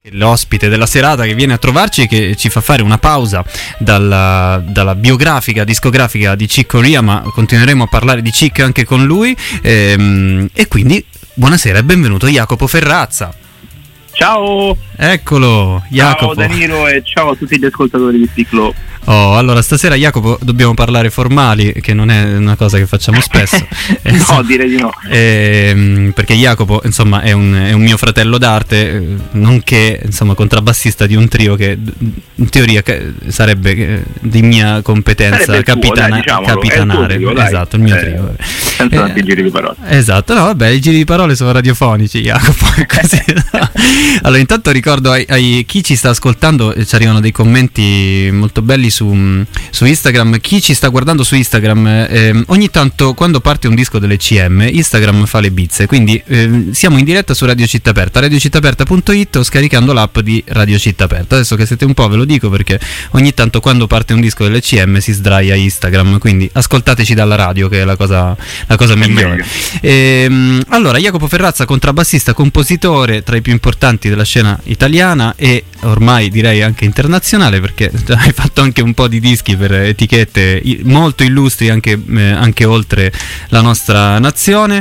L'ospite della serata che viene a trovarci e che ci fa fare una pausa dalla biografica, discografica di Chick Corea, ma continueremo a parlare di Chick anche con lui, e quindi buonasera e benvenuto Jacopo Ferrazza. Ciao! Eccolo, Jacopo. Ciao Danilo e ciao a tutti gli ascoltatori di Ciclo. Allora stasera Jacopo dobbiamo parlare formali, che non è una cosa che facciamo spesso. No, direi di no. Perché Jacopo, insomma, è un mio fratello d'arte, nonché, insomma, contrabbassista di un trio che in teoria sarebbe di mia competenza capitanare. Esatto, il mio trio. Senza tanti giri di parole. Esatto, no, vabbè, i giri di parole sono radiofonici, Jacopo, è così. Allora, intanto ricordo ai chi ci sta ascoltando, ci arrivano dei commenti molto belli su Instagram. Chi ci sta guardando su Instagram, ogni tanto quando parte un disco delle CM, Instagram fa le bizze, quindi siamo in diretta su Radio Città Aperta, radiocittaaperta.it, o scaricando l'app di Radio Città Aperta. Adesso che siete un po' ve lo dico perché ogni tanto quando parte un disco delle CM si sdraia Instagram, quindi ascoltateci dalla radio, che è la cosa migliore. Allora, Jacopo Ferrazza, contrabbassista, compositore, tra i più importanti della scena italiana e ormai direi anche internazionale, perché hai fatto anche un po' di dischi per etichette molto illustri anche oltre la nostra nazione,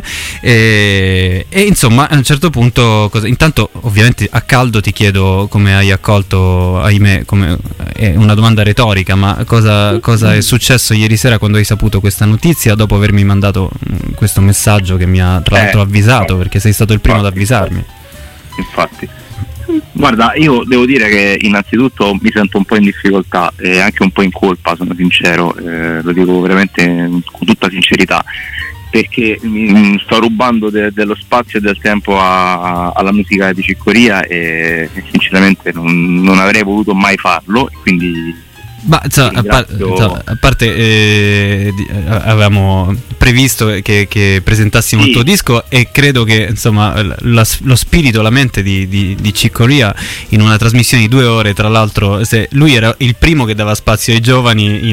e insomma a un certo punto intanto ovviamente a caldo ti chiedo come hai accolto, ahimè, è una domanda retorica, ma cosa è successo ieri sera quando hai saputo questa notizia, dopo avermi mandato questo messaggio che mi ha tra l'altro avvisato, perché sei stato il primo ad avvisarmi. Infatti, guarda, io devo dire che innanzitutto mi sento un po' in difficoltà e anche un po' in colpa, sono sincero, lo dico veramente con tutta sincerità, perché mi sto rubando dello spazio e del tempo alla musica di Chick Corea e sinceramente non avrei voluto mai farlo, quindi... Ma a parte avevamo previsto che presentassimo il tuo disco, e credo che insomma lo spirito, la mente di Chick Corea in una trasmissione di 2 ore, tra l'altro lui era il primo che dava spazio ai giovani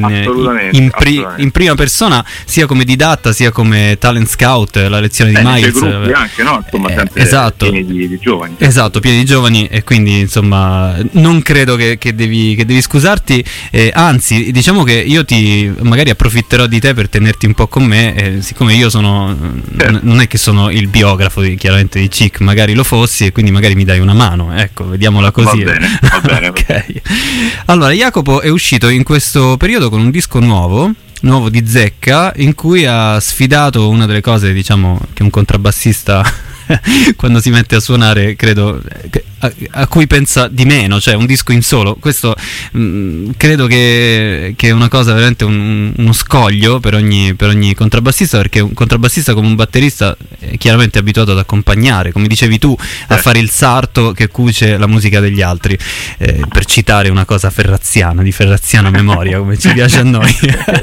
in prima persona, sia come didatta sia come talent scout, la lezione di Miles anche, no? Insomma, sempre esatto, pieni di giovani. Esatto, pieni di giovani, e quindi insomma non credo che devi scusarti. Anzi, diciamo che io magari approfitterò di te per tenerti un po' con me, siccome io non è che sono il biografo chiaramente di Chick, magari lo fossi, e quindi magari mi dai una mano, ecco, vediamola così. Va bene. Okay. Allora, Jacopo è uscito in questo periodo con un disco nuovo di zecca, in cui ha sfidato una delle cose, diciamo, che un contrabbassista quando si mette a suonare credo a cui pensa di meno, cioè un disco in solo. Questo credo che è una cosa veramente uno scoglio per ogni contrabbassista, perché un contrabbassista come un batterista è chiaramente abituato ad accompagnare, come dicevi tu, a fare il sarto che cuce la musica degli altri, per citare una cosa ferraziana, di ferraziana memoria, come ci piace a noi.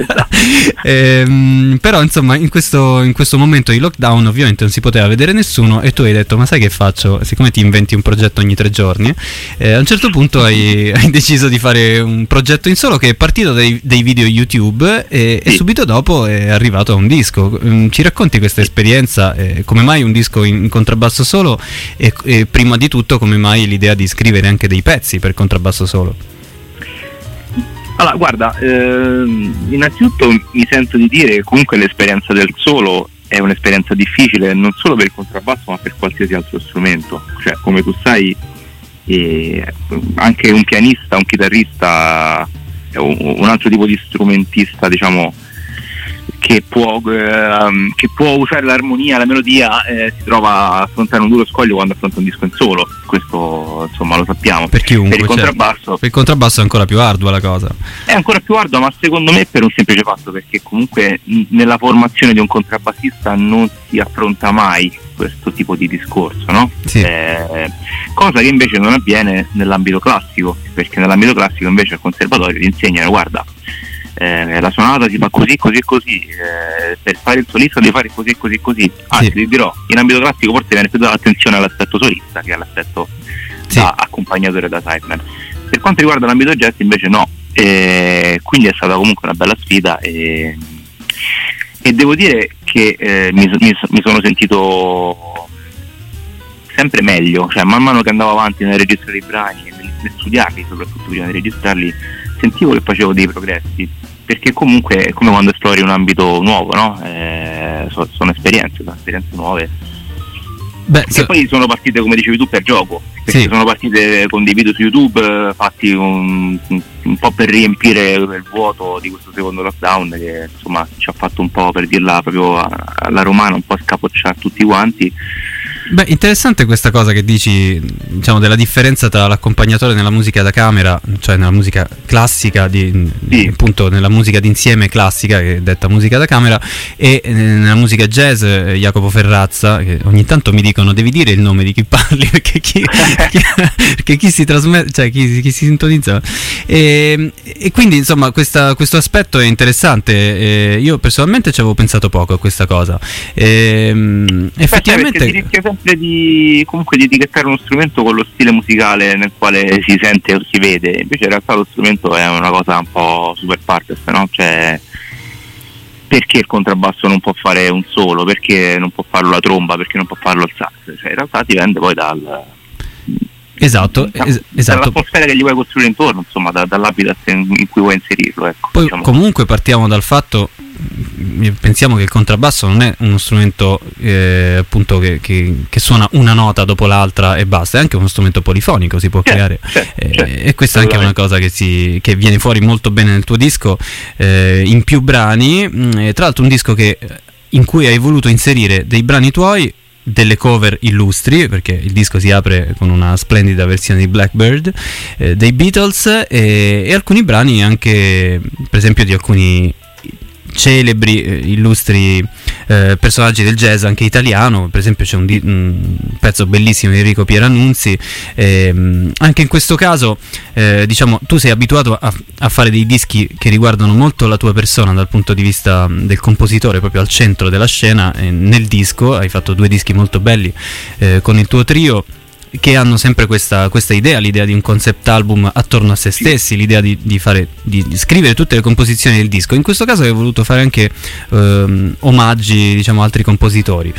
Però insomma in questo momento di lockdown ovviamente non si poteva vedere nessuno, e tu hai detto: ma sai che faccio? Siccome ti inventi un progetto ogni 3 giorni, a un certo punto hai deciso di fare un progetto in solo, che è partito dai video YouTube e subito dopo è arrivato a un disco. Ci racconti questa esperienza, come mai un disco in contrabbasso solo, e prima di tutto come mai l'idea di scrivere anche dei pezzi per contrabbasso solo? Allora, guarda, innanzitutto mi sento di dire che comunque l'esperienza del solo è un'esperienza difficile, non solo per il contrabbasso ma per qualsiasi altro strumento. Cioè, come tu sai, anche un pianista, un chitarrista, un altro tipo di strumentista, diciamo, che può usare l'armonia, la melodia, si trova a affrontare un duro scoglio quando affronta un disco in solo. Questo insomma lo sappiamo. Per chiunque, per il contrabbasso è ancora più ardua la cosa. È ancora più ardua, ma secondo me per un semplice fatto, perché comunque nella formazione di un contrabbassista non si affronta mai questo tipo di discorso, no? Sì. Cosa che invece non avviene nell'ambito classico, perché nell'ambito classico invece al conservatorio ti insegnano: guarda, la suonata si fa così, così e così, per fare il solista devi fare così e così e così. Anzi, ti dirò, in ambito classico forse viene più data attenzione all'aspetto solista che all'aspetto da accompagnatore, da sideman. Per quanto riguarda l'ambito jazz invece no, quindi è stata comunque una bella sfida, e devo dire che mi sono sentito sempre meglio, cioè man mano che andavo avanti nel registrare i brani e nel studiarli, soprattutto prima di registrarli, sentivo che facevo dei progressi, perché comunque è come quando esplori un ambito nuovo, no? Sono esperienze nuove. Che poi sono partite, come dicevi tu, per gioco, perché sono partite con dei video su YouTube fatti un po' per riempire il vuoto di questo secondo lockdown, che insomma ci ha fatto un po', per dirla proprio alla romana, un po' scapocciare tutti quanti. Beh, interessante questa cosa che dici, diciamo, della differenza tra l'accompagnatore nella musica da camera, cioè nella musica classica, appunto nella musica d'insieme classica, che è detta musica da camera, e nella musica jazz. Jacopo Ferrazza, che ogni tanto mi dicono devi dire il nome di chi parli, perché chi si trasmette, cioè chi si sintonizza, e quindi insomma questo aspetto è interessante. Io personalmente ci avevo pensato poco a questa cosa. Effettivamente di etichettare uno strumento con lo stile musicale nel quale si sente o si vede, invece in realtà lo strumento è una cosa un po' super partes, no? Cioè, perché il contrabbasso non può fare un solo, perché non può farlo la tromba, perché non può farlo il sax, cioè in realtà dipende poi dall'atmosfera che gli vuoi costruire intorno, insomma, dall'habitat in cui vuoi inserirlo, ecco. Poi diciamo. Comunque partiamo dal fatto, pensiamo che il contrabbasso non è uno strumento appunto che suona una nota dopo l'altra e basta, è anche uno strumento polifonico, si può creare, e questa è anche una cosa che viene fuori molto bene nel tuo disco, in più brani, tra l'altro un disco in cui hai voluto inserire dei brani tuoi, delle cover illustri, perché il disco si apre con una splendida versione di Blackbird dei Beatles, e alcuni brani anche, per esempio, di alcuni celebri, illustri personaggi del jazz anche italiano. Per esempio c'è un pezzo bellissimo di Enrico Pierannunzi. Anche in questo caso diciamo tu sei abituato a fare dei dischi che riguardano molto la tua persona dal punto di vista del compositore, proprio al centro della scena. Nel disco hai fatto 2 dischi molto belli con il tuo trio, che hanno sempre questa idea, l'idea di un concept album attorno a se stessi, l'idea di scrivere tutte le composizioni del disco. In questo caso hai voluto fare anche omaggi, diciamo, a altri compositori.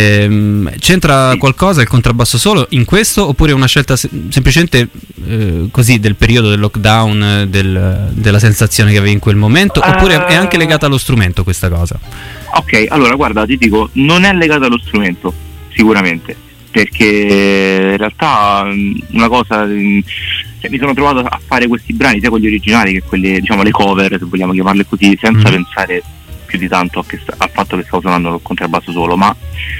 C'entra qualcosa il contrabbasso solo in questo, oppure è una scelta semplicemente così del periodo del lockdown, della sensazione che avevi in quel momento, oppure è anche legata allo strumento questa cosa? Ok, allora guarda, ti dico, non è legata allo strumento sicuramente, perché in realtà una cosa, mi sono trovato a fare questi brani sia con gli originali che quelle, diciamo, le cover, se vogliamo chiamarle così, senza pensare più di tanto al fatto che stavo suonando il contrabbasso solo, ma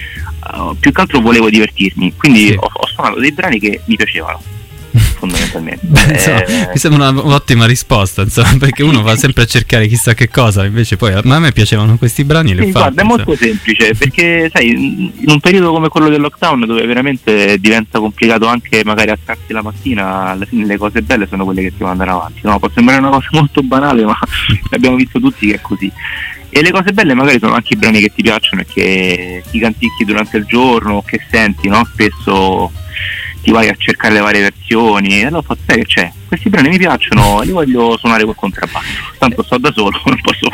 più che altro volevo divertirmi, quindi ho suonato dei brani che mi piacevano fondamentalmente. Mi sembra un'ottima risposta, insomma, perché uno va sempre a cercare chissà che cosa, invece poi a me piacevano questi brani, li ho fatti. Guarda, è molto semplice, perché sai, in un periodo come quello del lockdown, dove veramente diventa complicato anche magari alzarsi la mattina, alla fine le cose belle sono quelle che ti vanno andare avanti, no? Può sembrare una cosa molto banale, ma abbiamo visto tutti che è così. E le cose belle magari sono anche i brani che ti piacciono e che ti canticchi durante il giorno, che senti, no? Spesso ti vai a cercare le varie versioni, e allora sai che c'è, questi brani mi piacciono, li voglio suonare col contrabbasso, tanto sto da solo, non posso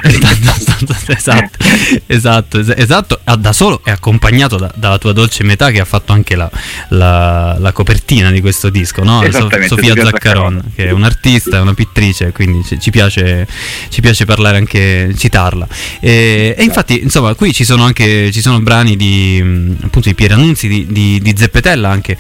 fare esatto, da solo e accompagnato dalla tua dolce metà, che ha fatto anche la copertina di questo disco, no? Sofia Zaccaron, che è un'artista, è una pittrice, quindi ci piace parlare, anche citarla, e infatti insomma qui ci sono brani appunto di Pierannunzi, di Zeppetella anche,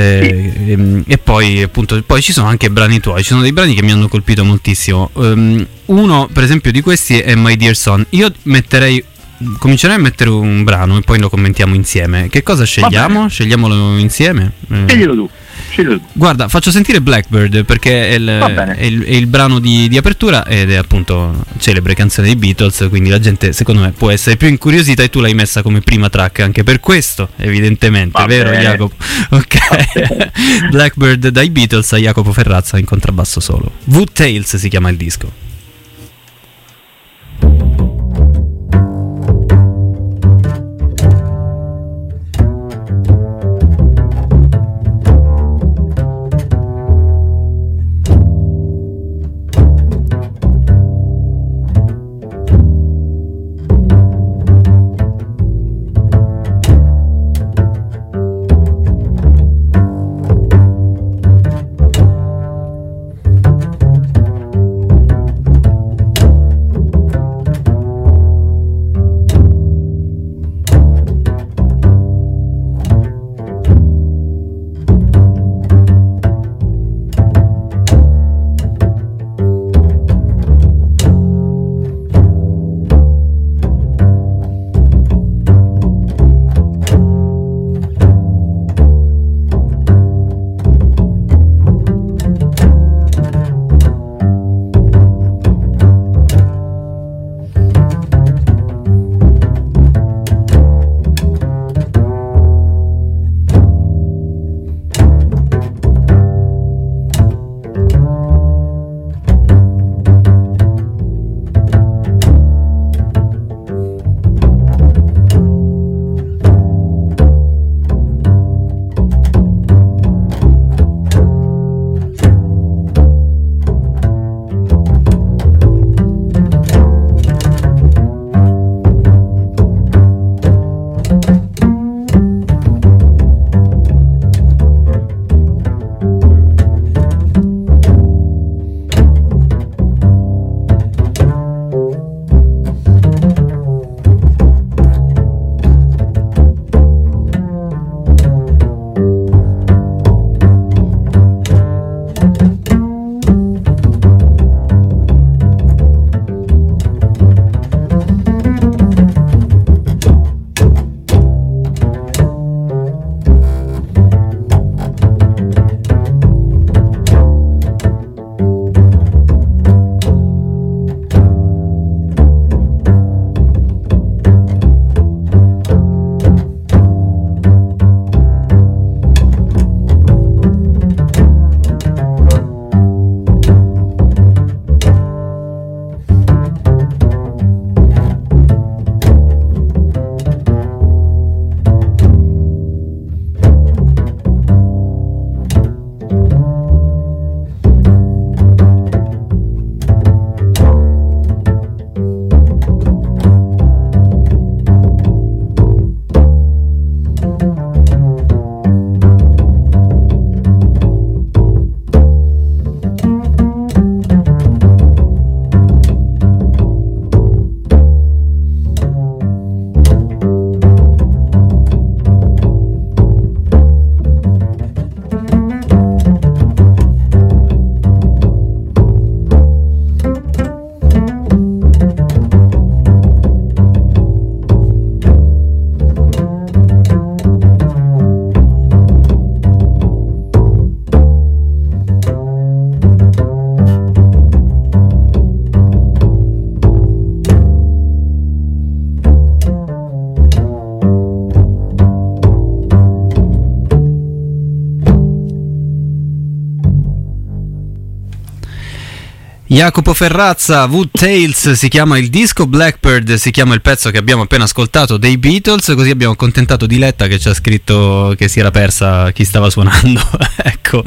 e poi appunto ci sono anche brani tuoi. Ci sono dei brani che mi hanno colpito moltissimo. Uno per esempio di questi è My Dear Son. Io comincerei a mettere un brano e poi lo commentiamo insieme. Che cosa scegliamo? Scegliamolo insieme? Sceglielo tu. Guarda, faccio sentire Blackbird, perché è il brano di apertura, ed è appunto celebre canzone dei Beatles, quindi la gente secondo me può essere più incuriosita, e tu l'hai messa come prima track anche per questo, evidentemente. Vero Jacopo? Ok. Blackbird dai Beatles, a Jacopo Ferrazza in contrabbasso solo. Wood Tales si chiama il disco. Jacopo Ferrazza, Wood-Tales si chiama il disco, Blackbird si chiama il pezzo che abbiamo appena ascoltato dei Beatles, così abbiamo accontentato Diletta che ci ha scritto che si era persa chi stava suonando. Ecco,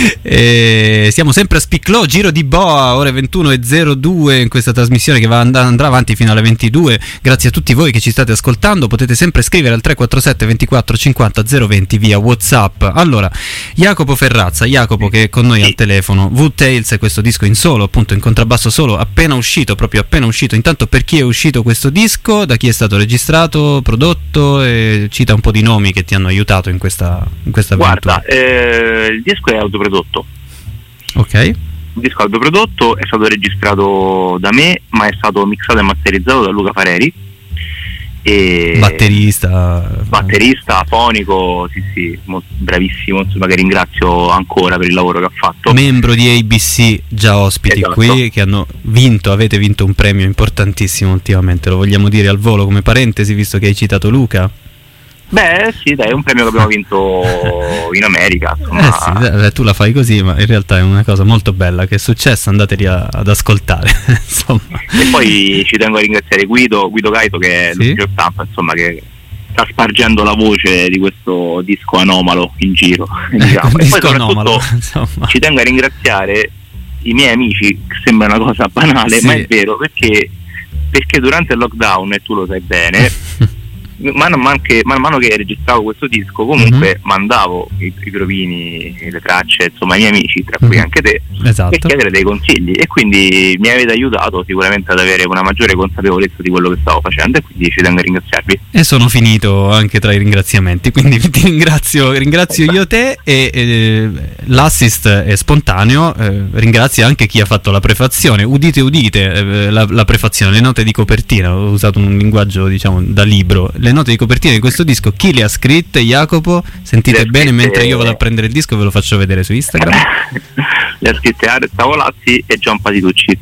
siamo sempre a Spiclò, Giro di Boa, ore 21:02 in questa trasmissione che andrà avanti fino alle 22. Grazie a tutti voi che ci state ascoltando, potete sempre scrivere al 347 24 50 020 via WhatsApp. Allora, Jacopo Ferrazza, Jacopo che è con noi al telefono, Wood-Tales è questo disco in solo, appunto in contrabbasso solo, appena uscito. Intanto, per chi è uscito questo disco, da chi è stato registrato, prodotto, e cita un po' di nomi che ti hanno aiutato in questa avventura. Guarda, il disco è autoprodotto. Ok. Il disco è autoprodotto, è stato registrato da me, ma è stato mixato e masterizzato da Luca Fareri. E batterista, fonico, sì, bravissimo, insomma, che ringrazio ancora per il lavoro che ha fatto. Membro di ABC, già ospiti, esatto, qui, che avete vinto un premio importantissimo ultimamente, lo vogliamo dire al volo come parentesi, visto che hai citato Luca. Beh sì, dai, è un premio che abbiamo vinto in America, insomma. Sì, tu la fai così, ma in realtà è una cosa molto bella che è successa, andateli ad ascoltare. Insomma. E poi ci tengo a ringraziare Guido Gaito, che è l'ufficio stampa, insomma, che sta spargendo la voce di questo disco anomalo in giro, diciamo. E poi soprattutto ci tengo a ringraziare i miei amici, che sembra una cosa banale, sì, ma è vero, perché durante il lockdown, e tu lo sai bene, man mano che registravo questo disco, comunque mandavo i provini, le tracce, insomma, ai miei amici, tra cui anche te, esatto, per chiedere dei consigli, e quindi mi avete aiutato sicuramente ad avere una maggiore consapevolezza di quello che stavo facendo, e quindi ci tengo a ringraziarvi. E sono finito anche tra i ringraziamenti, quindi ti ringrazio io te, e l'assist è spontaneo, ringrazio anche chi ha fatto la prefazione, udite, la prefazione, le note di copertina, ho usato un linguaggio, diciamo, da libro. Le note di copertina di questo disco chi le ha scritte, Jacopo? Sentite bene, mentre io vado a prendere il disco e ve lo faccio vedere su Instagram. Le ha scritte Aresta Volazzi e Gian Patitucci.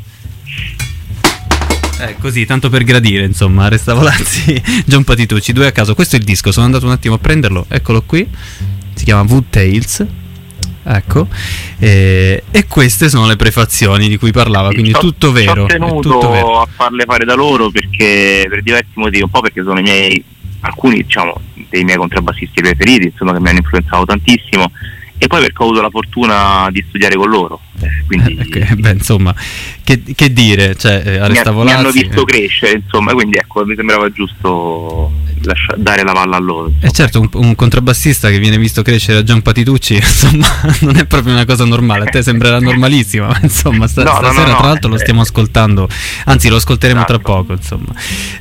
Così, tanto per gradire, insomma, Aresta Volazzi, Gian Patitucci, 2 a caso. Questo è il disco, sono andato un attimo a prenderlo, eccolo qui, si chiama Wood-Tales. Ecco, e queste sono le prefazioni di cui parlava, quindi tutto vero. Ho tenuto a farle fare da loro perché per diversi motivi, un po' perché sono alcuni, diciamo, dei miei contrabbassisti preferiti, insomma, che mi hanno influenzato tantissimo, e poi perché ho avuto la fortuna di studiare con loro, quindi beh, insomma, che dire, cioè, Aresta Volazzi, mi hanno visto crescere, insomma, quindi ecco, mi sembrava giusto dare la palla a loro. E certo, un contrabbassista che viene visto crescere a Gian Patitucci, insomma, non è proprio una cosa normale. A te sembrerà normalissima, ma insomma, stasera tra l'altro lo stiamo ascoltando, anzi lo ascolteremo tra poco, insomma.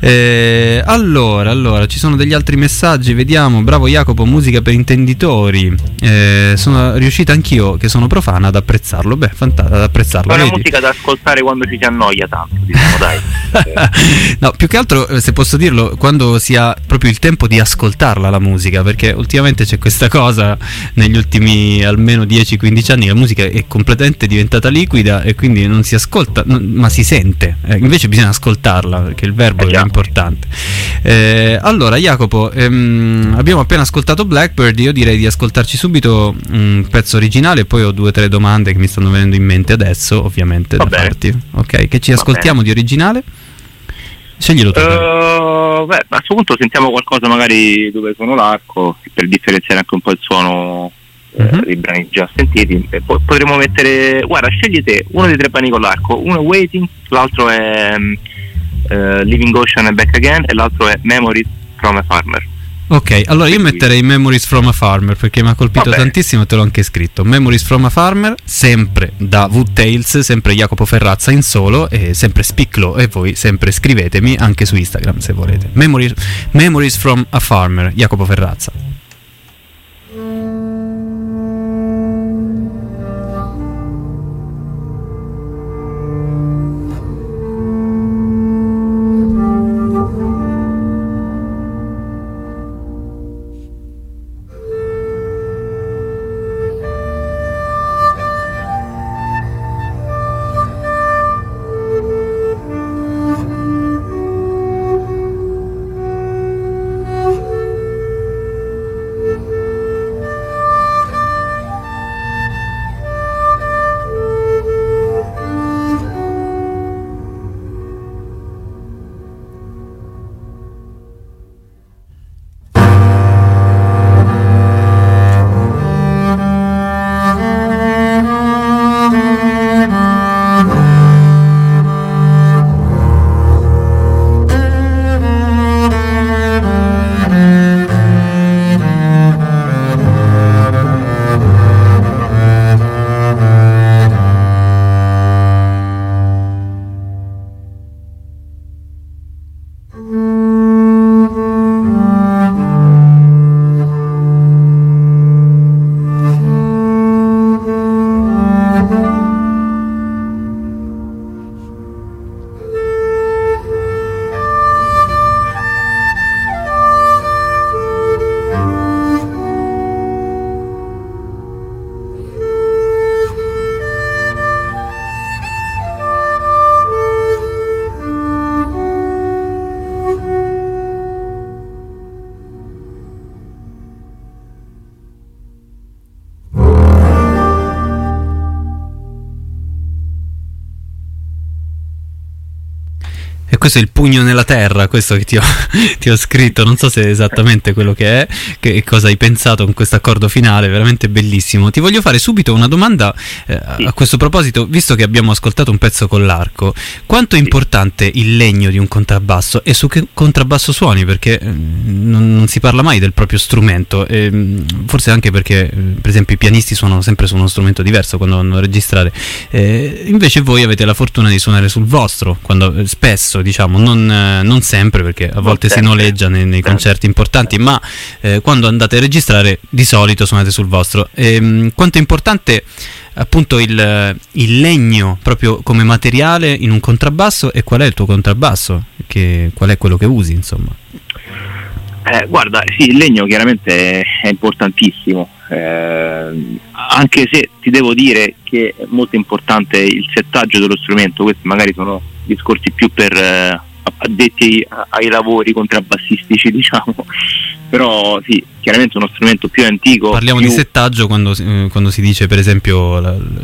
Allora, ci sono degli altri messaggi, vediamo. Bravo Jacopo, musica per intenditori. Sono riuscita anch'io, che sono profana, ad apprezzarlo. Beh, ad apprezzarlo. È una musica da ascoltare quando ci si annoia tanto, diciamo, dai. No, più che altro, se posso dirlo, quando si ha proprio il tempo di ascoltarla la musica, perché ultimamente c'è questa cosa, negli ultimi almeno 10-15 anni la musica è completamente diventata liquida e quindi non si ascolta, ma si sente, invece bisogna ascoltarla perché il verbo è importante. Allora Jacopo, abbiamo appena ascoltato Blackbird, io direi di ascoltarci subito un pezzo originale e poi ho 2 o 3 domande che mi stanno venendo in mente adesso, ovviamente, da farti. Ok, che ci ascoltiamo di originale? Sceglilo tu. A questo punto sentiamo qualcosa magari dove suono l'arco, per differenziare anche un po' il suono dei brani già sentiti. Potremmo mettere, guarda, scegli te uno dei 3 brani con l'arco, uno è Waiting, l'altro è Living Ocean and Back Again, e l'altro è Memories from a Farmer. Ok, allora io metterei Memories from a Farmer perché mi ha colpito tantissimo e te l'ho anche scritto. Memories from a Farmer, sempre da Wood-Tales, sempre Jacopo Ferrazza in solo, e sempre Spiclo, e voi sempre scrivetemi anche su Instagram se volete. Memories from a Farmer, Jacopo Ferrazza. questo è il pugno nella terra, questo che ti ho scritto, non so se è esattamente quello che è, che cosa hai pensato con questo accordo finale, veramente bellissimo. Ti voglio fare subito una domanda a questo proposito, visto che abbiamo ascoltato un pezzo con l'arco, quanto è importante il legno di un contrabbasso e su che contrabbasso suoni? Perché non si parla mai del proprio strumento, forse anche perché per esempio i pianisti suonano sempre su uno strumento diverso quando vanno a registrare, invece voi avete la fortuna di suonare sul vostro, quando spesso, diciamo, non sempre, perché a volte si noleggia nei concerti importanti, ma quando andate a registrare di solito suonate sul vostro. Quanto è importante appunto il legno proprio come materiale in un contrabbasso, e qual è il tuo contrabbasso? Qual è quello che usi, insomma? Guarda, sì, il legno chiaramente è importantississimo, anche se ti devo dire che è molto importante il settaggio dello strumento. Questi magari sono discorsi più per addetti ai lavori contrabbassistici, diciamo, però sì, chiaramente uno strumento più antico. Parliamo di settaggio quando si dice per esempio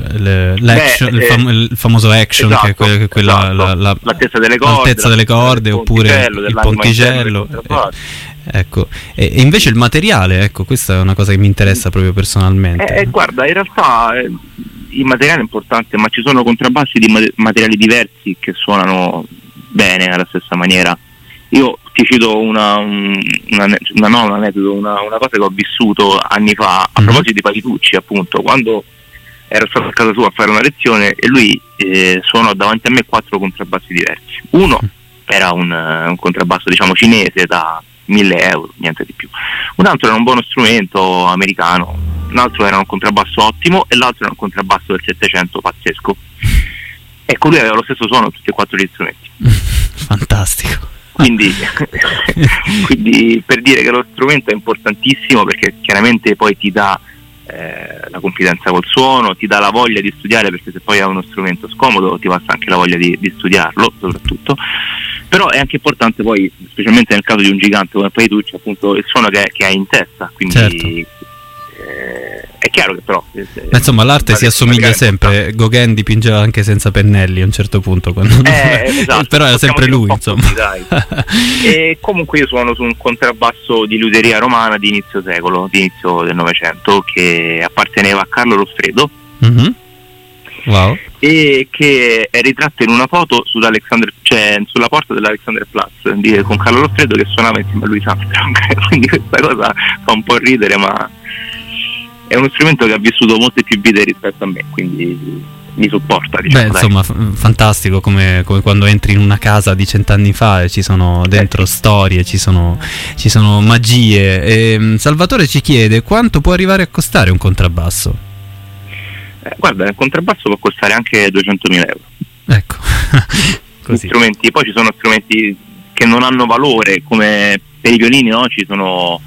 il famoso action, esatto, che è quella, esatto. l'altezza delle corde oppure il ponticello. Ecco, e invece il materiale, ecco, questa è una cosa che mi interessa proprio personalmente. Guarda, in realtà il materiale è importante, ma ci sono contrabbassi di materiali diversi che suonano bene alla stessa maniera. Io ti cito un aneddoto, una cosa che ho vissuto anni fa a proposito di Patitucci, appunto, quando ero stato a casa sua a fare una lezione e lui suonò davanti a me 4 contrabbassi diversi. Uno era un contrabbasso, diciamo, cinese da 1.000 euro, niente di più. Un altro era un buono strumento americano, un altro era un contrabbasso ottimo e l'altro era un contrabbasso del 700 pazzesco. Ecco, lui aveva lo stesso suono tutti e 4 gli strumenti. Fantastico. Quindi per dire che lo strumento è importantissimo, perché chiaramente poi ti dà la confidenza col suono, ti dà la voglia di studiare, perché se poi hai uno strumento scomodo ti passa anche la voglia di studiarlo, soprattutto. Però è anche importante poi, specialmente nel caso di un gigante come Patitucci, appunto il suono che hai in testa, quindi certo. È chiaro che però insomma l'arte si assomiglia sempre. Gauguin dipingeva anche senza pennelli a un certo punto esatto, però era sempre lui, insomma. E comunque io suono su un contrabbasso di luteria romana di inizio secolo, di inizio del Novecento, che apparteneva a Carlo Loffredo. Wow. E che è ritratto in una foto sulla porta dell'Alexanderplatz con Carlo Loffredo che suonava insieme a Louis Armstrong. Quindi questa cosa fa un po' ridere, ma è uno strumento che ha vissuto molte più vite rispetto a me, quindi mi supporta, diciamo. Insomma, fantastico, come quando entri in una casa di 100 anni fa e ci sono dentro storie, ci sono magie. E Salvatore ci chiede quanto può arrivare a costare un contrabbasso. Guarda, il contrabbasso può costare anche 200.000 euro. Ecco. Così. Strumenti, poi ci sono strumenti che non hanno valore, come per i violini, no? Ci sono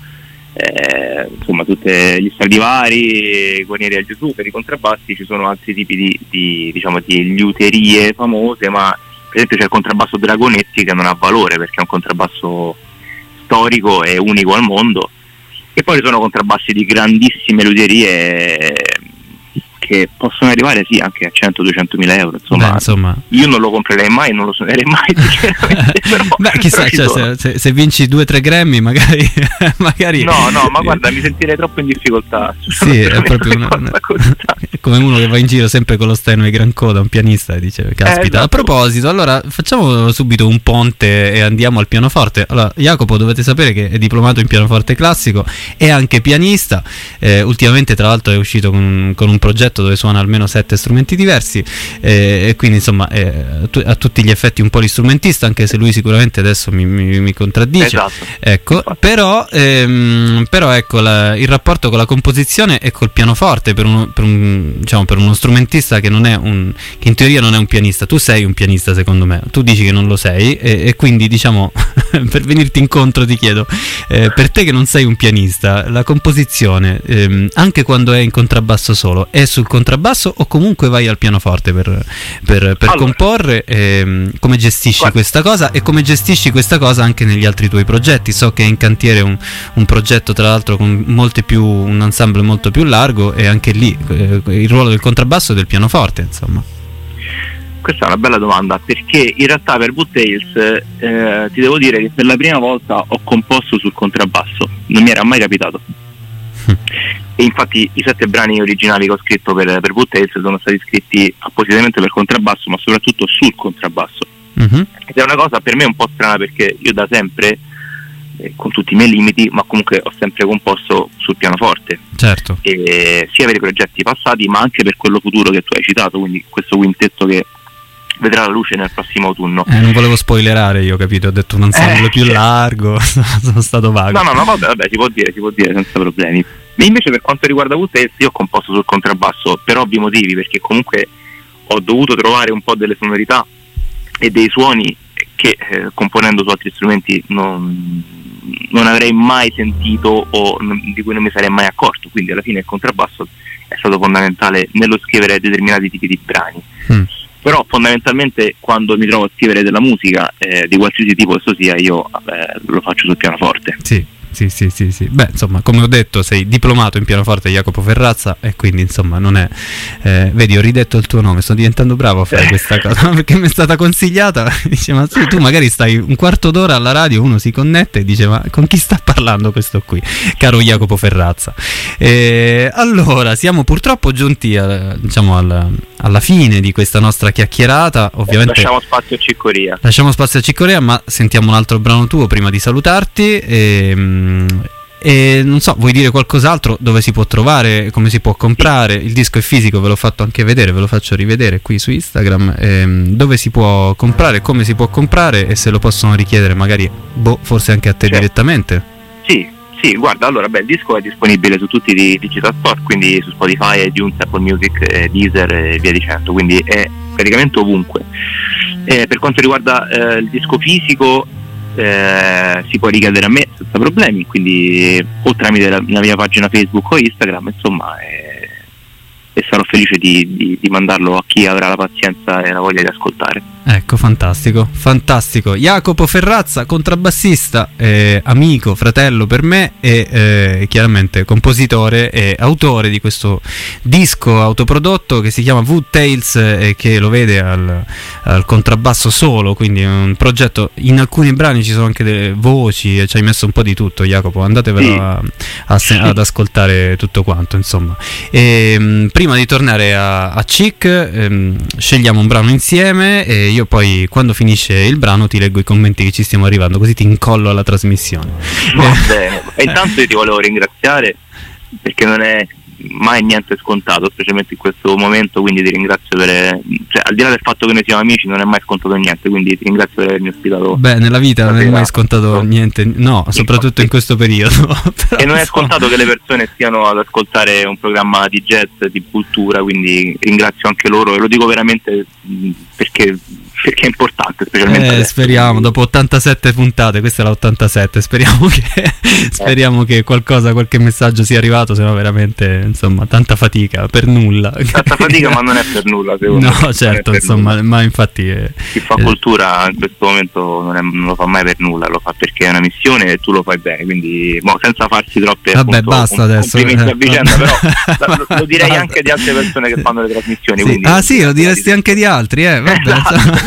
insomma tutti gli Stradivari, Guarnieri al Gesù. Per i contrabbassi ci sono altri tipi di liuterie famose, ma per esempio c'è il contrabbasso Dragonetti che non ha valore perché è un contrabbasso storico e unico al mondo, e poi ci sono contrabbassi di grandissime liuterie che possono arrivare sì anche a 100-200.000 euro, insomma. Io non lo comprerei mai, non lo suonerei mai sinceramente. Chissà, se vinci 2-3 Grammy magari no, ma guarda, mi sentirei troppo in difficoltà. Sì, è proprio è come uno che va in giro sempre con lo Steinway Grand Coda, un pianista, e dice caspita. Esatto. A proposito, allora facciamo subito un ponte e andiamo al pianoforte. Allora, Jacopo, dovete sapere che è diplomato in pianoforte classico, è anche pianista, ultimamente tra l'altro è uscito con un progetto dove suona almeno 7 strumenti diversi, e quindi insomma a tutti gli effetti un polistrumentista, anche se lui sicuramente adesso mi contraddice. Esatto. Ecco, però ecco il rapporto con la composizione e col pianoforte per uno strumentista che che in teoria non è un pianista. Tu sei un pianista, secondo me, tu dici che non lo sei, e quindi diciamo per venirti incontro ti chiedo, per te che non sei un pianista, la composizione anche quando è in contrabbasso solo è sul contrabbasso o comunque vai al pianoforte per comporre? Come gestisci questa cosa, e come gestisci questa cosa anche negli altri tuoi progetti? So che è in cantiere un progetto, tra l'altro, con un ensemble molto più largo, e anche lì il ruolo del contrabbasso e del pianoforte, insomma. Questa è una bella domanda, perché in realtà per V-Tales ti devo dire che per la prima volta ho composto sul contrabbasso, non mi era mai capitato. E infatti i 7 brani originali che ho scritto per V-Tales sono stati scritti appositamente per contrabbasso, ma soprattutto sul contrabbasso. Ed è una cosa per me un po' strana, perché io da sempre, con tutti i miei limiti, ma comunque ho sempre composto sul pianoforte. Certo. E sia per i progetti passati, ma anche per quello futuro che tu hai citato, quindi questo quintetto che vedrà la luce nel prossimo autunno. Non volevo spoilerare, io, capito? Ho detto un ensemble più largo, sono stato vago. No, vabbè, si può dire senza problemi. E invece per quanto riguarda V-Tales, io ho composto sul contrabbasso per ovvi motivi, perché comunque ho dovuto trovare un po' delle sonorità e dei suoni che componendo su altri strumenti non avrei mai sentito o di cui non mi sarei mai accorto, quindi alla fine il contrabbasso è stato fondamentale nello scrivere determinati tipi di brani. Però fondamentalmente quando mi trovo a scrivere della musica di qualsiasi tipo esso sia, io lo faccio sul pianoforte. Sì. Beh, insomma, come ho detto, sei diplomato in pianoforte, Jacopo Ferrazza, e quindi insomma non è vedi, ho ridetto il tuo nome, sto diventando bravo a fare questa cosa, perché mi è stata consigliata. Dice, ma tu magari stai un quarto d'ora alla radio, uno si connette e dice, ma con chi sta parlando questo qui, caro Jacopo Ferrazza? Allora, siamo purtroppo giunti alla fine di questa nostra chiacchierata. Ovviamente lasciamo spazio a Ciccoria, ma sentiamo un altro brano tuo prima di salutarti. E non so, vuoi dire qualcos'altro? Dove si può trovare, come si può comprare? Il disco è fisico, ve l'ho fatto anche vedere, ve lo faccio rivedere qui su Instagram. Dove si può comprare, come si può comprare, e se lo possono richiedere magari forse anche a te direttamente. Sì, guarda, allora, il disco è disponibile su tutti i digital store, quindi su Spotify, iTunes, Apple Music, Deezer e via dicendo, quindi è praticamente ovunque. Per quanto riguarda il disco fisico, si può richiedere a me senza problemi, quindi o tramite la mia pagina Facebook o Instagram, insomma, e sarò felice di mandarlo a chi avrà la pazienza e la voglia di ascoltare. Ecco, fantastico. Jacopo Ferrazza, contrabbassista, amico, fratello per me, e chiaramente compositore e autore di questo disco autoprodotto che si chiama V-Tales, e che lo vede al contrabbasso solo, quindi è un progetto. In alcuni brani ci sono anche delle voci, e ci hai messo un po' di tutto, Jacopo, andatevelo ad ascoltare tutto quanto, insomma. Prima di tornare a Chic, scegliamo un brano insieme, e io poi, quando finisce il brano, ti leggo i commenti che ci stiamo arrivando, così ti incollo alla trasmissione. Va bene. E intanto io ti volevo ringraziare, perché non è mai niente scontato, specialmente in questo momento, quindi ti ringrazio al di là del fatto che noi siamo amici, non è mai scontato niente, quindi ti ringrazio per avermi ospitato. Beh, nella vita non è mai scontato niente, no, soprattutto in questo periodo. E non è scontato che le persone stiano ad ascoltare un programma di jazz, di cultura, quindi ringrazio anche loro, e lo dico veramente perché è importante, specialmente speriamo, dopo 87 puntate, questa è la 87, speriamo che qualche messaggio sia arrivato, se no veramente, insomma, tanta fatica per nulla. Ma non è per nulla, no, certo, insomma, nulla. Ma infatti chi fa cultura in questo momento non lo fa mai per nulla, lo fa perché è una missione e tu lo fai bene, quindi senza farsi troppe basta adesso complimenti a vicenda, però lo direi anche di altre persone che fanno le trasmissioni, sì. Quindi sì, lo diresti anche di altri, vabbè.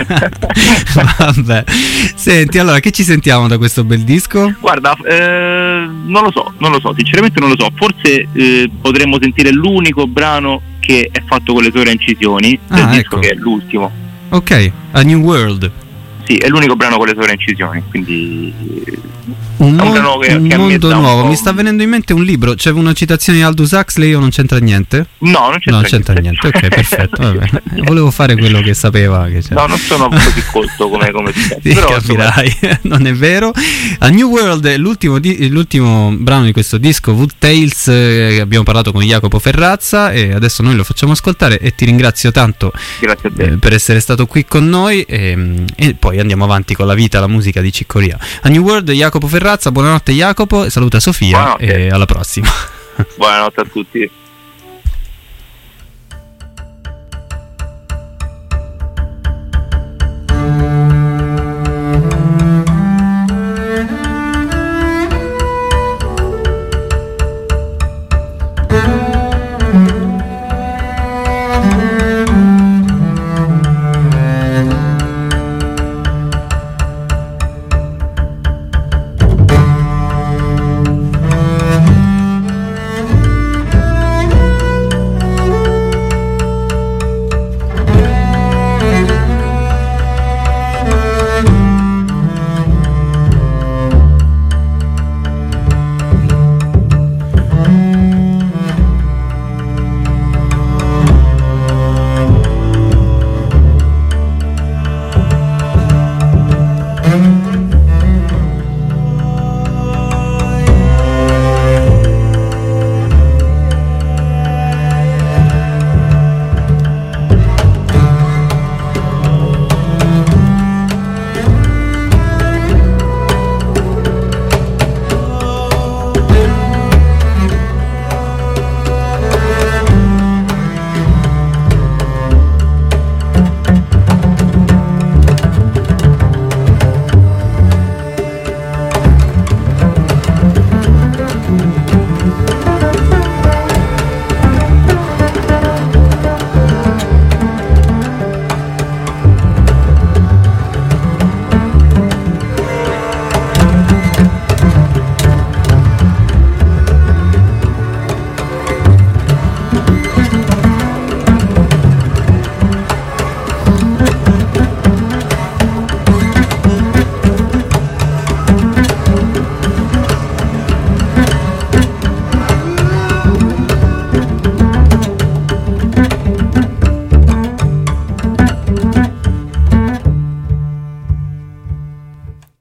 Vabbè, senti, allora, che ci sentiamo da questo bel disco? Guarda, non lo so, sinceramente non lo so, forse potremmo sentire l'unico brano che è fatto con le sovraincisioni del disco, che è l'ultimo. Ok, A New World. Sì, è l'unico brano con le sovraincisioni, quindi un mondo nuovo. Mi sta venendo in mente un libro, c'è una citazione di Aldous Huxley, o non c'entra niente? No, non c'entra niente. Ok, perfetto, vabbè. Volevo fare quello che sapeva che c'era. No, non sono così colto come ti sì, però capirai, non è vero. A New World è l'ultimo brano di questo disco, V-Tales, abbiamo parlato con Jacopo Ferrazza, e adesso noi lo facciamo ascoltare, e ti ringrazio tanto. Grazie a te per essere stato qui con noi, e poi andiamo avanti con la vita, la musica di Ciccoria. A New World, Jacopo Ferrazza, buonanotte Jacopo, saluta Sofia, buonanotte. E alla prossima. Buonanotte a tutti.